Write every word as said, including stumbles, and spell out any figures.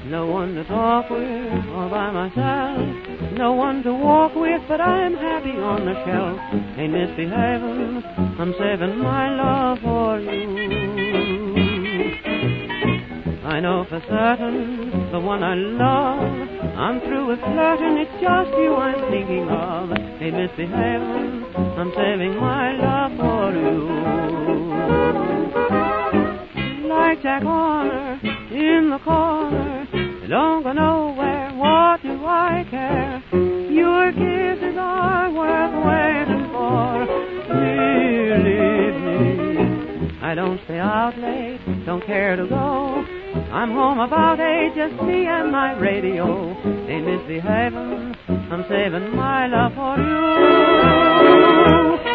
No one to talk with all by myself. No one to walk with, but I'm happy on the shelf. Ain't misbehaving, I'm saving my love for you. I know for certain the one I love. I'm through with flirting, it's just you I'm thinking of. Ain't misbehaving, I'm saving my love for you. Like Jack Horner in the corner, don't go nowhere, what do I care? Your kisses are worth waiting for. Believe me, I don't stay out late, don't care to go. I'm home about eight, just me and my radio. Ain't misbehaving, I'm saving my love for you.